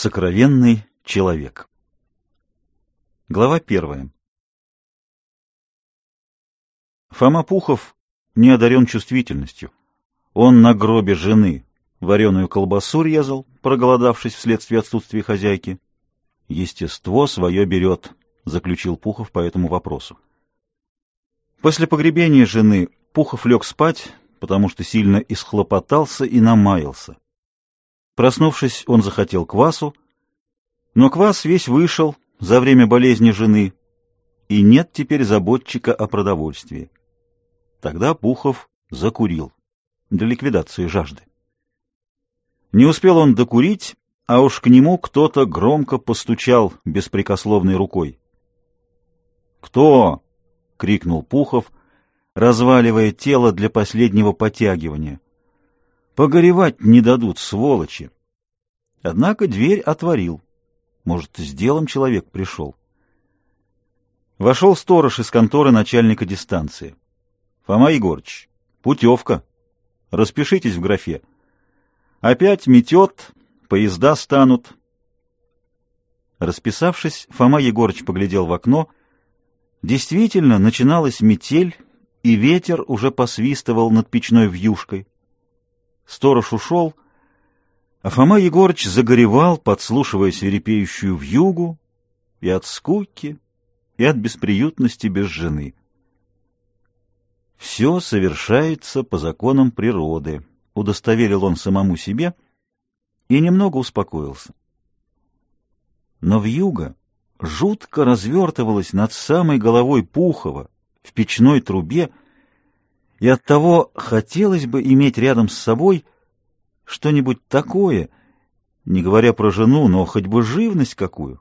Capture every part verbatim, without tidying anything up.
Сокровенный человек. Глава первая. Фома Пухов не одарен чувствительностью. Он на гробе жены вареную колбасу резал, проголодавшись вследствие отсутствия хозяйки. Естество свое берет, заключил Пухов по этому вопросу. После погребения жены Пухов лег спать, потому что сильно исхлопотался и намаялся. Проснувшись, он захотел квасу, но квас весь вышел за время болезни жены, и нет теперь заботчика о продовольствии. Тогда Пухов закурил для ликвидации жажды. Не успел он докурить, а уж к нему кто-то громко постучал беспрекословной рукой. «Кто?» — крикнул Пухов, разваливая тело для последнего потягивания. «Погоревать не дадут, сволочи!» Однако дверь отворил. Может, с делом человек пришел. Вошел сторож из конторы начальника дистанции. «Фома Егорыч, путевка. Распишитесь в графе. Опять метет, поезда станут». Расписавшись, Фома Егорыч поглядел в окно. Действительно, начиналась метель, и ветер уже посвистывал над печной вьюшкой. Сторож ушел, а Фома Егорыч загоревал, подслушивая свирепеющую вьюгу, и от скуки, и от бесприютности без жены. «Все совершается по законам природы», — удостоверил он самому себе и немного успокоился. Но вьюга жутко развертывалась над самой головой Пухова в печной трубе, и оттого хотелось бы иметь рядом с собой что-нибудь такое, не говоря про жену, но хоть бы живность какую.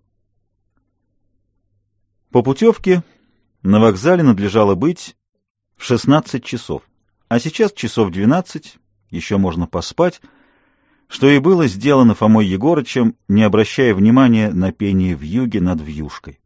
По путевке на вокзале надлежало быть в шестнадцать часов, а сейчас часов двенадцать, еще можно поспать, что и было сделано Фомой Егорычем, не обращая внимания на пение вьюги над вьюшкой.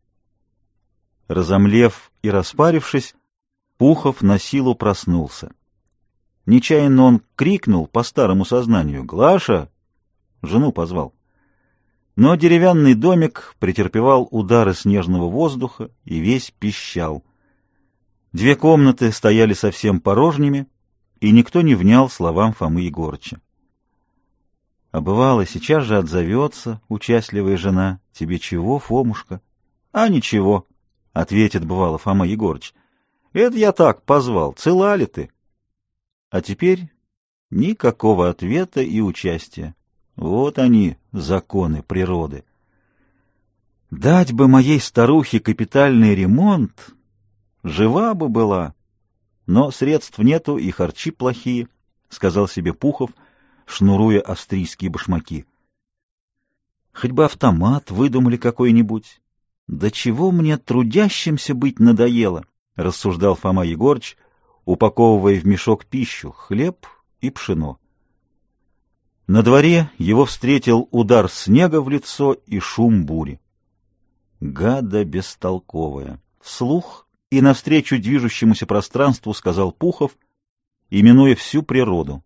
Разомлев и распарившись, Пухов на силу проснулся. Нечаянно он крикнул по старому сознанию: «Глаша!» Жену позвал. Но деревянный домик претерпевал удары снежного воздуха и весь пищал. Две комнаты стояли совсем порожними, и никто не внял словам Фомы Егорыча. А бывало, сейчас же отзовется участливая жена: «Тебе чего, Фомушка?» «А ничего», — ответит бывало Фома Егорыч. «Это я так позвал. Цела ли ты?» А теперь никакого ответа и участия. Вот они, законы природы. Дать бы моей старухе капитальный ремонт, жива бы была. Но средств нету и харчи плохие, — сказал себе Пухов, шнуруя австрийские башмаки. Хоть бы автомат выдумали какой-нибудь. Да чего мне трудящимся быть надоело, — рассуждал Фома Егорыч, упаковывая в мешок пищу, хлеб и пшено. На дворе его встретил удар снега в лицо и шум бури. Гада бестолковая! Вслух и навстречу движущемуся пространству сказал Пухов, именуя всю природу.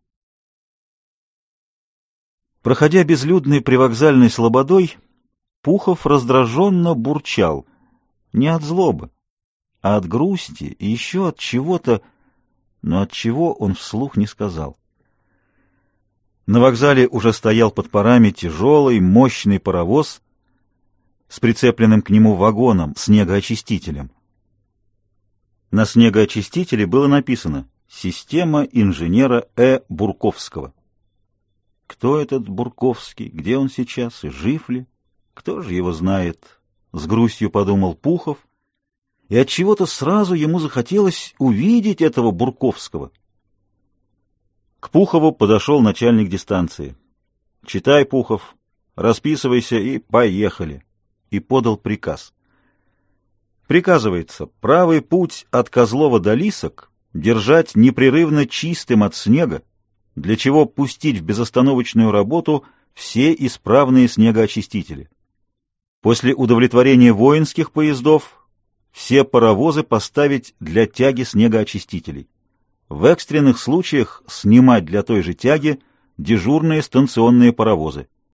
Проходя безлюдной привокзальной слободой, Пухов раздраженно бурчал, не от злобы, а от грусти и еще от чего-то, но от чего он вслух не сказал. На вокзале уже стоял под парами тяжелый, мощный паровоз с прицепленным к нему вагоном, снегоочистителем. На снегоочистителе было написано «Система инженера Э. Бурковского». Кто этот Бурковский, где он сейчас и жив ли? Кто же его знает? С грустью подумал Пухов, и отчего-то сразу ему захотелось увидеть этого Бурковского. К Пухову подошел начальник дистанции. «Читай, Пухов, расписывайся и поехали», и подал приказ. Приказывается правый путь от Козлова до Лисок держать непрерывно чистым от снега, для чего пустить в безостановочную работу все исправные снегоочистители. После удовлетворения воинских поездов все паровозы поставить для тяги снегоочистителей. В экстренных случаях снимать для той же тяги дежурные станционные паровозы.